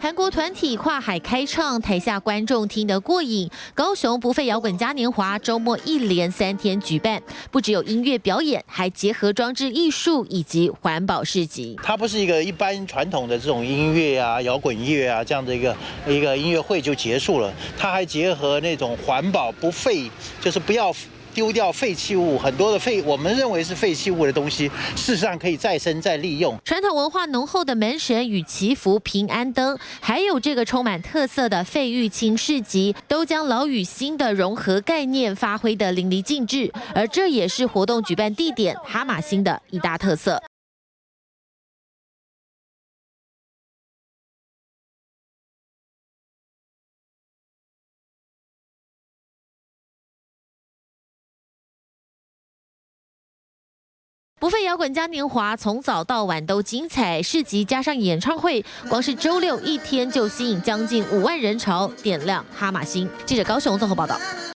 韩国团体跨海开唱，台下观众听得过瘾。高雄不费摇滚嘉年华周末一连3天举办，不只有音乐表演，还结合装置艺术以及环保市集。 它不是一个一般传统的这种音乐啊、摇滚乐啊这样的一个音乐会就结束了，它还结合那种环保不废，就是不要丢掉废弃物，很多的我们认为是废弃物的东西，事实上可以再生再利用。 传统文化浓厚的门神与祈福平安灯，还有这个充满特色的费玉清市集，都将老与新的融合概念发挥得淋漓尽致，而这也是活动举办地点哈马星的一大特色。不费摇滚嘉年华从早到晚都精彩，市集加上演唱会，光是周六一天就吸引将近5万人潮，点亮哈马星。记者高雄综合报道。